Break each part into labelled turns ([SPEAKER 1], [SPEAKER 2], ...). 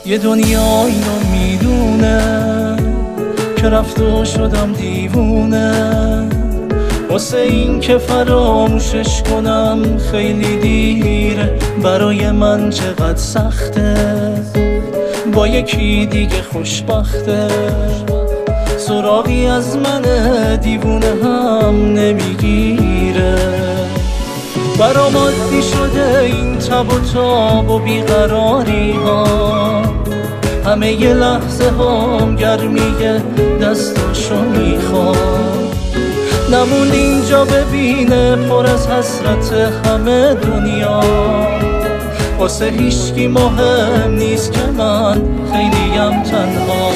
[SPEAKER 1] یه دنیا اینو میدونه که رفت و شدم دیوونه، واسه این که فراموشش کنم خیلی دیره. برای من چقدر سخته با یکی دیگه خوشبخته، سراغی از من دیوونه هم نمیگیره. برام عادی شده این تب و تاب و بیقراری ها، همه یه لحظه هم گرمیه دستاشو میخوام. نمون اینجا ببینه پر از حسرت همه دنیا، واسه هیچکی مهم نیست که من خیلیم تنها.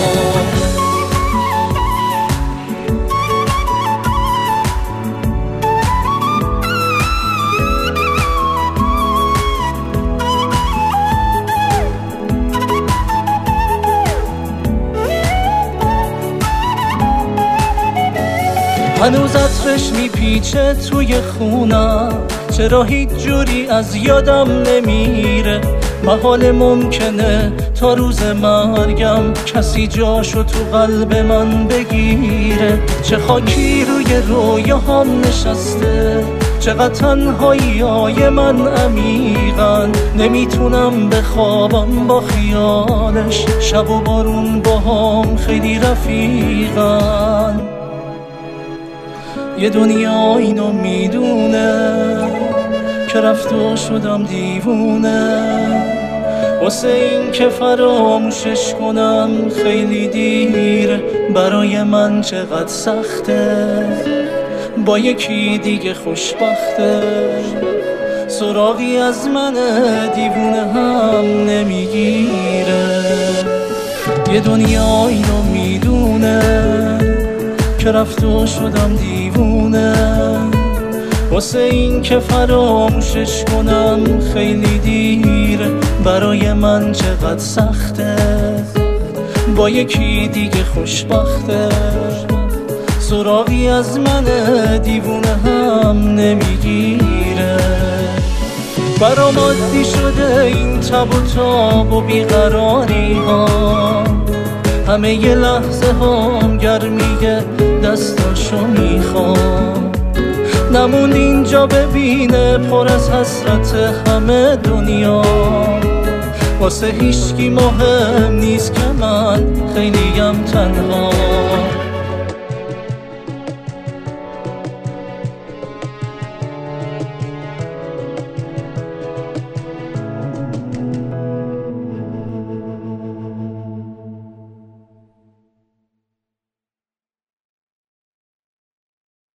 [SPEAKER 1] هنوز عطرش میپیچه توی خونم، چرا هیچ جوری از یادم نمیره. محال ممکنه تا روز مرگم کسی جاشو تو قلب من بگیره. چه خاکی روی رویاهام نشسته، چقدر تنهایی‌های من عمیقن. نمیتونم بخوابم با خیالش، شب و بارون باهام خیلی رفیقن. یه دنیا اینو میدونه که رفت و شدم دیوونه، واسه این که فراموشش کنم خیلی دیره. برای من چقدر سخته با یکی دیگه خوشبخته، سراغی از من دیوونه هم نمیگیره. یه دنیا اینو میدونه که رفت و شدم دیوونه، واسه این که فراموشش کنم خیلی دیره. برای من چقدر سخته با یکی دیگه خوشبخته، سراغی از من دیوونه هم نمیگیره. برام عادی شده این تب و تاب و بیقراری ها، همه یه لحظه هم گرمیه دستاشو میخوام. نمون اینجا ببینه پر از حسرت همه دنیا، واسه هیچکی مهم نیست که من خیلیم تنها.